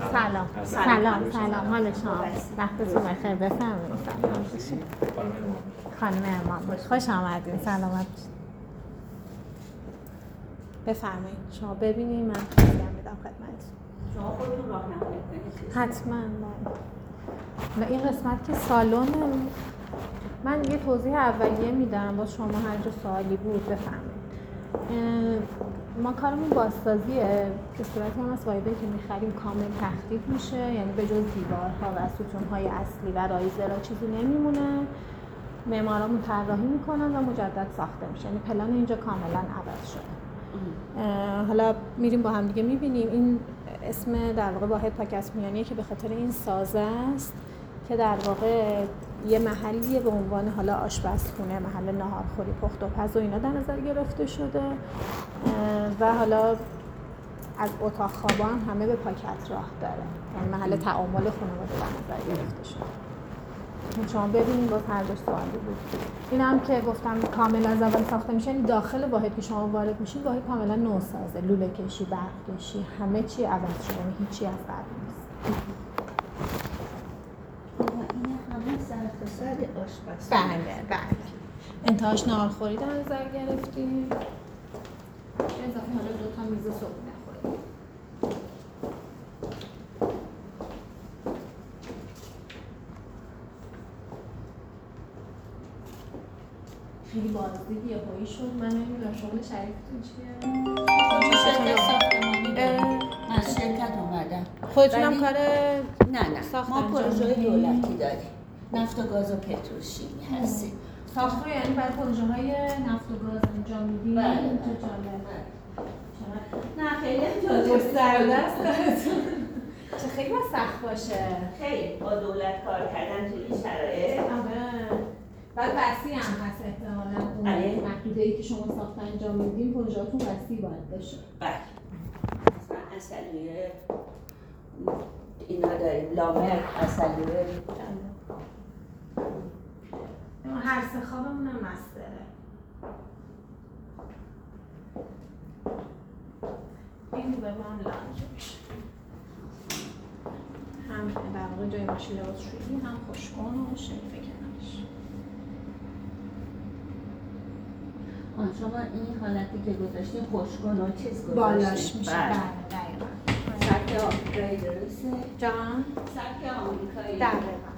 سلام حال شما وقتتون بخیر بفرمایید. سلام باشید خانم امام، خوش آمدین. سلامت بفرمایید. شما ببینید من توضیح میدم خدمتتون. شما خودتون راهنمایی کنید. حتما. و این قسمت که سالن، من یه توضیح اولیه میدم باز شما هر جا سوالی بود بفرمایید. ما کارمون بازسازیه که صورتی هم از وایبه که میخریم کامل تخریب میشه، یعنی به جز دیوارها و ستونهای اصلی و رایزرها چیزی نمیمونه. معمارامون طراحی میکنن و مجدد ساخته میشه، یعنی پلان اینجا کاملا عوض شده. حالا میریم با هم دیگه میبینیم. این اسم در واقع واحد پاک اسمیانیه که به خاطر این سازه است که در واقع یه محلیه به عنوان حالا آشپزخونه، محل ناهارخوری، پخت و پز و اینا در نظر گرفته شده و حالا از اتاق خوابا هم همه به پاکت راه داره، یعنی محل تعامل خانواده در نظر گرفته شده. شما ببینید باز هر دوش سوالی بود. این هم که گفتم کامل از اول ساخته میشه، یعنی داخل واحد که شما وارد میشید واحد کاملا نوسازه، لوله کشی، برق کشی، همه چی عوض شده، یعنی هیچی از قبل نیست. آشپز. بله. انتهاش ناهارخوری در نظر گرفتیم. اضافه حالا 2 تا میز صبحونه خوریم. خیلی بازدید یهویی شد. من نمیدونم شغل شریفتون چیه؟ شرکت ساختمانی من شرکت اومدم. خودتونم کار نه ما پروژه دولتی داریم. نفت و گاز و پتروشیمی هستیم. ساختمون یعنی برای پروژه‌های نفت و گاز انجام میدید؟ بله. چه جالب. نه خیلی گسترده است کارتون. چه خیلی باید سخت باشه. خیلی با دولت کار کردن توی این شرایط. بعد وسیع هم هست احتمالاً اون محدوده‌ای که شما ساخت انجام میدین پروژه‌تون وسیع باید بشه. بله. مثلا اصلیه اینا داریم، لامر، اصلیه. هر سه خوابمون هم مستره. این رو به ما هم لانج میشه. هم در واقع جای ماشین لباس شویی، هم خوشگان و شمیده کنارش. شما این حالتی که گذاشتیم خوشگان و چیز گذاشتیم بالاش میشه. بله دقیقا. سبک آمریکایی درسته؟ جان؟ سبک آمریکایی دقیقا.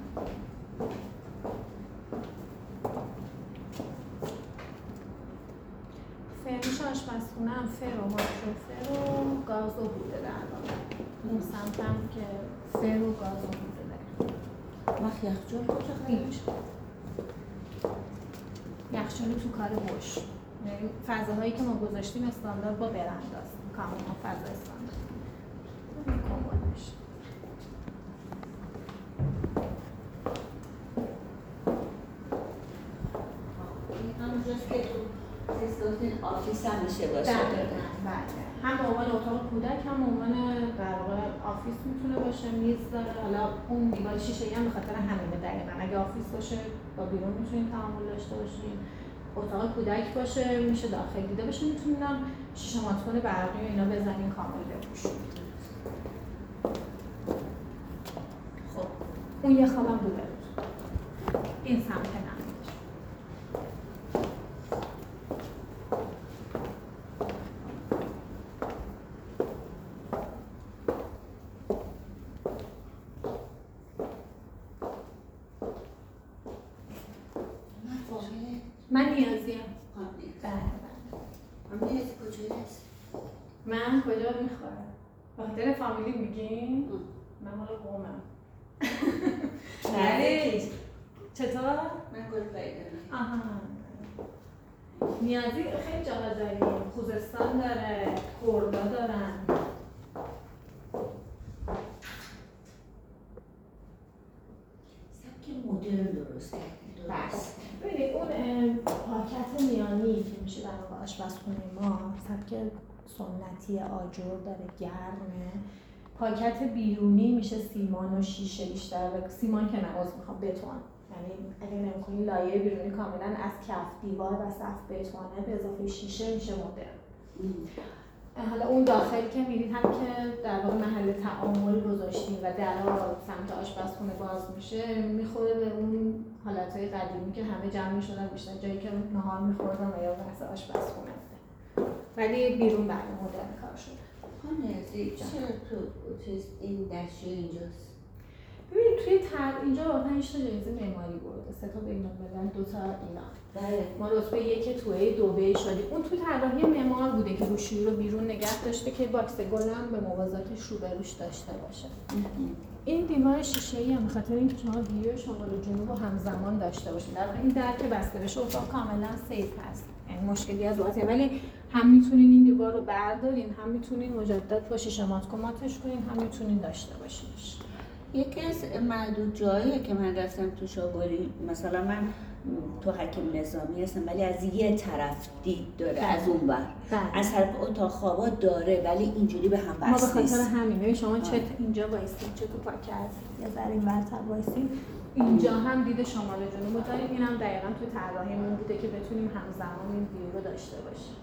فرنیش آشپزخونه هم فر و مایکروفر و گاز و بوده در واقع. اون سمت هم که فر و گاز و بوده داره. وقت یخچال کجا خیلی میشه؟ یخچال تو کار بوش. یعنی فضاهایی که ما گذاشتیم استاندارد با برانداست. کاملا فضا استاندارد. کامل میشه. همونجاست که تو سیستوتین آفیس هم میشه باشه. بله. هم به عنوان اتاق کودک هم به عنوان در واقع آفیس میتونه باشه. میز داره. حالا اون دیوار شیشه‌ای هم به خاطر همینه دقیقاً. اگه آفیس باشه با بیرون میتونیم تعامل داشته باشیم. اتاق کودک باشه میشه داخل دیده بشه، میتونم شیشه ماتون برقی و اینا بزنین کامل بپوشونید. خب اون یه خوابم بوده. این سمت نمیشه. من نیازیم. من نیازی کجایی هست؟ من کجا میخورم؟ بخاطر فامیلی میگین؟ من مال قومم. یعنی چطور؟ من گل پیدا. آها. نیازی خیلی جاها داریم. خوزستان داره، کردا دارن. سبک مدرن درست کردیم. درست. ببینید اون پاکت میانی که میشه در واقع آشپزخونه ما سبک سنتی آجر داره، گرمه. پاکت بیرونی میشه سیمان و شیشه بیشتر، سیمان که نماز میخوام بتون، یعنی اگه نمی‌کنی لایه بیرونی کاملا از کف دیوار و سقف بتونه به اضافه شیشه میشه مدرن. حالا اون داخل که میرید هم که در واقع محل تعامل گذاشتیم و درها سمت آشپزخونه باز میشه میخوره به اون حالتهای قدیمی که همه جمع میشدن بیشتر جایی که نهار میخوردن و یا بحث آشپزخونه بوده، ولی بیرون بعد مدرن کار شده. چرا تو چیز این دشت اینجاست؟ ببینید توی اینجا 5 تا جایزه معماری برده، 3 تا بین‌الملل، 2 تا ایران. بله. ما رتبه 1 توی دبی شدیم. اون تو طراحی معمار بوده که روشی رو بیرون نگه داشته که باکس گلم به موازاتش روبروش داشته باشه. این دیوار شیشه‌ای هم بخاطر اینکه شما ویو شمال و جنوب رو همزمان داشته باشید. در واقع این در که بسته بشه اتاق کاملا سیف هست. یعنی مشکلی از واسه، ولی هم میتونین این دیوار رو بردارین، هم میتونین مجدد با شیشه ماتش کنین، هم میتونین داشته باشینش. یکی از معدود جاییه که من رفتم تو شاگوری، مثلا من تو حکیم نظامی هستم ولی از یه طرف دید داره، از اون بر از طرف اتاق خوابا داره، ولی اینجوری به هم بس نیست. ما به خاطر همینه شما چه اینجا وایسید چه تو پاکت یا در این ورتر وایسید، اینجا هم دید شمال و جنوب داریم. این هم دقیقاً تو طراحیمون بوده که بتونیم همزمان این ویو رو داشته باشیم.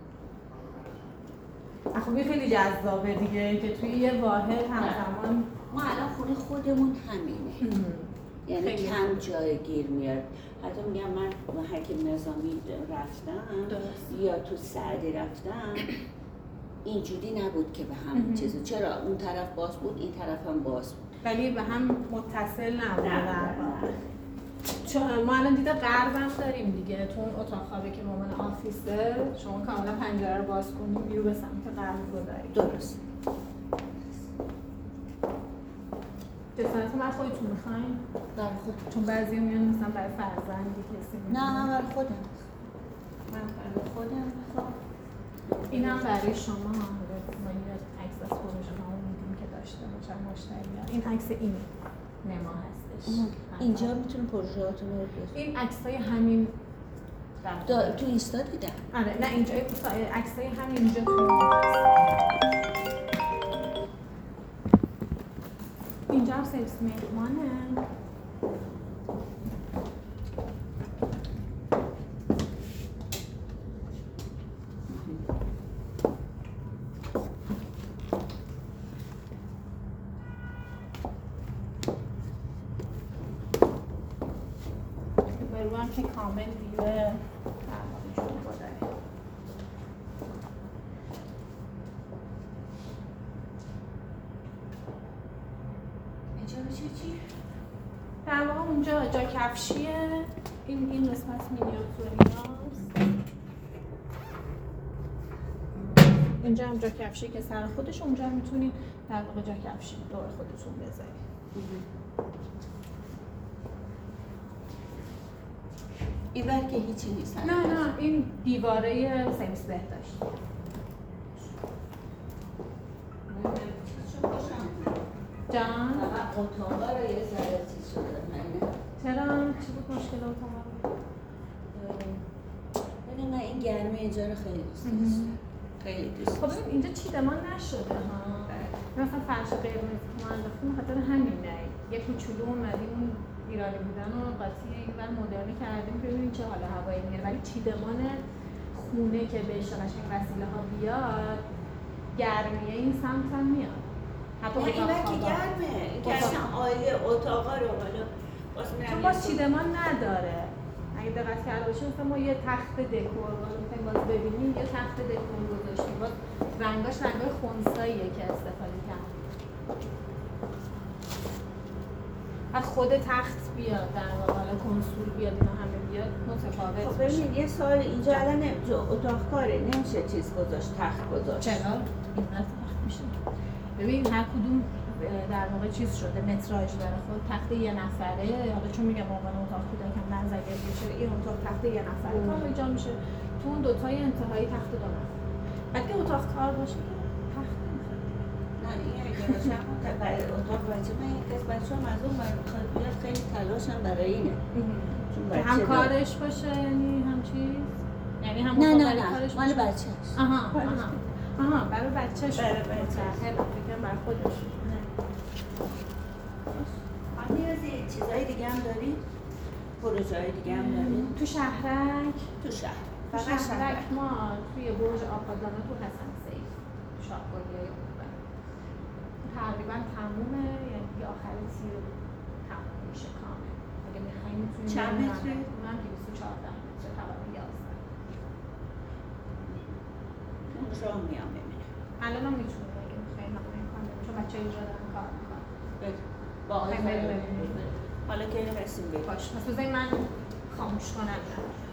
خب خیلی جذابه دیگه که توی یه واحد همزمان. ما الان خونه خودمون همینه، یعنی کم جای گیر میاد. حتی میگم من حکیم نظامی رفتم یا تو سعدی رفتم اینجوری نبود که به هم چیزه، چرا اون طرف باز بود این طرف هم باز بود ولی به هم متصل نبودن. چون ما الان دیده غرب هم داریم دیگه، تو اون اتاق خوابه که مامان آفیسه شما کاملا پنجره رو باز کنیم بیرو به سمت غرب گذارید. درست. جسارت من خودتون میخواین؟ برای خود. چون بعضی میان مثلا برای فرزندی کسی میخواین. نه من برای خودم. من برای خودم میخوام. اینم برای شما. ما یه عکس از پروژه ما میدیم که داشته باشن مشتری‌ها. این عکس این نما هستش. اینجا میتونیم پروژه‌هاتو رو ببینیم. این عکسای همین تو اینستا دیدم. آره نه اینجا عکسای همین اینجا تو اینجا هم سرویس مهمانه. بروان که کامل ویو درمانشون رو داره. چی؟ در واقع اونجا جا کفشیه، این قسمت مینیاتوری هاست. اینجا هم جا کفشی که سر خودش، اونجا هم میتونید در واقع جا کفشی دور خودتون بذارید. این بر که هیچی نیست. نه این دیواره سرویس بهداشت. جان؟ اتاقا رو یه ذره چیز شده چرا؟ چی بود مشکل اتاقا رو؟ ببین من این گرمی اینجا رو خیلی دوست داشتم. خیلی دوست خب ببین اینجا چیدمان نشده ها. مثلا فرش قرمز ما انداختیم بخاطر همینه. یه کوچولو اومدیم اون ایرانی بودن و قاطی اینور مدرنی کردیم که ببینیم چه حال هوایی میگیره، ولی چیدمان خونه که بهش قشنگ وسیله ها بیاد گرمیه این سمت هم میاد. این وقتی گرمه که اصلا عالیه اتاقا رو حالا چون باز چیدمان نداره. اگه دقت کرده باشید مثلا ما یه تخت دکور می‌خوایم باز ببینیم، یه تخت دکور گذاشتیم، باز رنگاش رنگای خنثاییه که استفاده کردیم. از خود تخت بیاد در واقع حالا کنسول بیاد اینا همه بیاد متفاوت خب ببینید یه سوال اینجا الان اتاق کاره نمیشه چیز گذاشت، تخت گذاشت. چرا؟ این تخت میشه. ببین هر کدوم در واقع چیز شده متراژ داره. خود تخت یه نفره، حالا چون میگم عنوان اتاق کودکم نظریه میشه، این اتاق تخت یه نفره کار جا میشه. تو اون دوتای انتهایی تخت دو نفره. بعد که اتاق کار باشه که تخت نمیخواد. نه این اگه باشه برای اتاق بچه من یک از بچه‌ام از اون میخواد بیاد، خیلی تلاشم برای اینه. هم کارش باشه یعنی هم چیز؟ یعنی هم کارش مال بچه‌ش. آها برای بچه‌ش. برای بچه‌ش. خیلی فکر برای خودش. نیازی چیزای دیگه هم داری؟ پروژه‌های دیگه هم داری؟ تو شهرک؟ تو شهر. فقط شهرک ما توی برج آقادانا تو حسن سیف شاهکاریای خوبه تقریبا تمومه، یعنی دیگه آخر تیر تموم میشه کامل. اگه میخوایم میتونیم چند متره؟ اونم 214 متر طبقه 11. اون راه میام ببینم. الان هم میتونیم اگه میخوایم نمایه کنیم چون بچه اینجا دارن کار میکنن. با آقای ببینیم. حالا که رسیم بگیم. باش، پس بذارید من خاموش کنم.